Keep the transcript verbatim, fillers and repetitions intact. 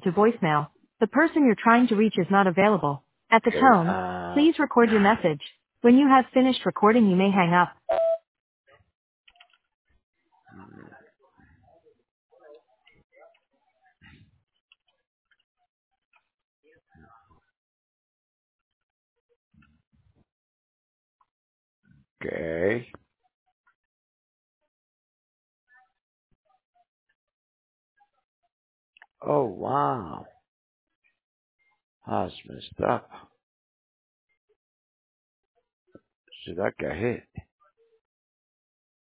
to voicemail. The person you're trying to reach is not available. At the Okay. tone, Uh, please record your message. When you have finished recording, you may hang up. okay. Oh, wow. That's messed up. So that got hit.